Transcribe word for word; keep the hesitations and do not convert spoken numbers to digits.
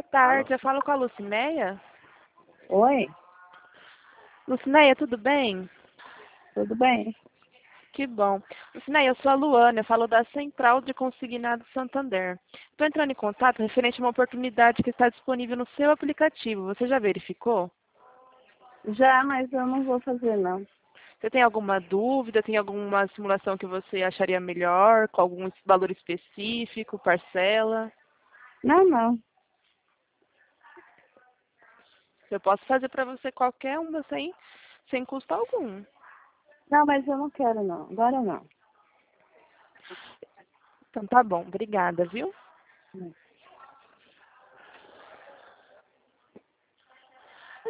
tarde, eu falo com a Lucinéia. Oi, Lucinéia, tudo bem? tudo bem? Que bom. Lucinéia, eu sou a Luana, eu falo da Central de Consignado Santander. Estou entrando em contato referente a uma oportunidade que está disponível no seu aplicativo. Você já verificou? Já, mas eu não vou fazer, não. Você tem alguma dúvida? Tem alguma simulação que você acharia melhor? Com algum valor específico, parcela? Não, não. Eu posso fazer para você qualquer uma sem, sem custo algum. Não, mas eu não quero, não. Agora não. Então tá bom, obrigada, viu? Não.